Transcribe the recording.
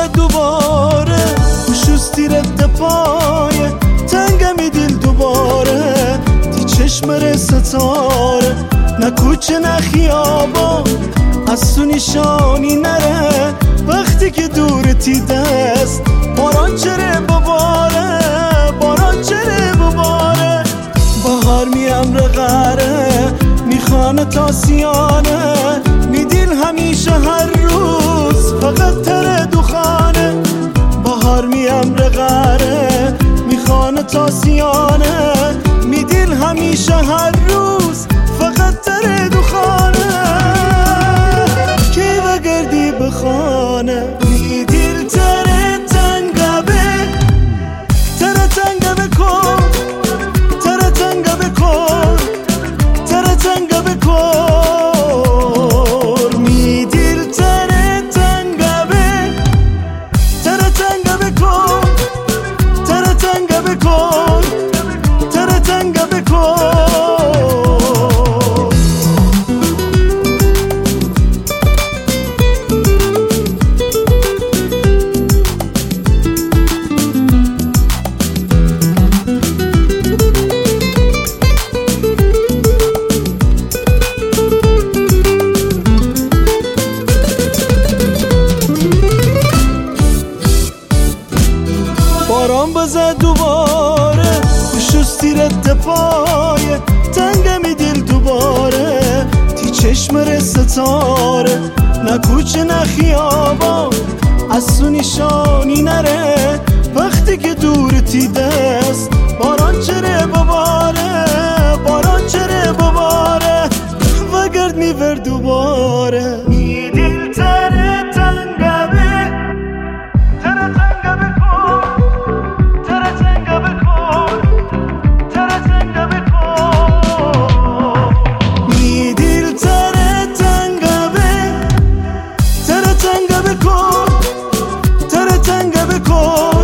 بزد دوباره شستی رد پای تنگمی دل دوباره تی چشم ره ستاره نه کوچه نه خیابان از تو نشانی نره وقتی که دورتی دست باران چره بباره باران چره بباره بهار میم رقره میخوانه تا سیانه میدیل همیشه هر روز فقط تره دوخانه بهار میم رقره میخوانه تا سیانه میدیل همیشه هر روز فقط تره دوخانه کی بگردی بخانه میدیل تره تنگبه تره تنگبه کن تره تنگبه کن تره تنگبه کن میدیل تره تنگبه تره تنگبه کن تره تنگبه کن تره تنگبه کن باران بزد دوباره شستی رد پای تنگمی دل دوباره تی چشم ره ستاره نه کوچه نه خیابان از تو نشانی نره وقتی که دورتی دست باران چره بباره باران چره بباره وگرد میور دوباره میدیل تره تنگبه تره تنگبه کن تره تنگبه کن تره تنگبه کن میدیل تره تنگبه تره تنگبه کن تره تنگبه کن